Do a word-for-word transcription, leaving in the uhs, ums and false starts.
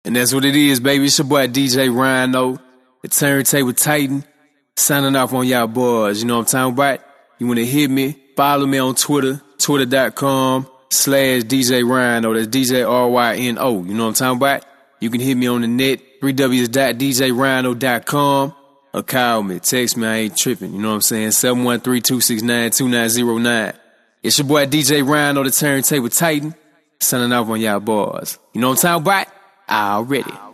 And that's what it is, baby. It's your boy D J Rhino, the Turntable Titan, signing off on y'all boys. You know what I'm talking about? You want to hit me? Follow me on Twitter, twitter.com slash DJ Rhino. That's D J R Y N O. You know what I'm talking about? You can hit me on the net, three w dot d j rhino dot com, or call me, text me, I ain't tripping. You know what I'm saying? seven one three, two six nine, two nine zero nine. It's your boy D J Rhino, the Turntable Titan, signing off on y'all boys. You know what I'm talking about? Already.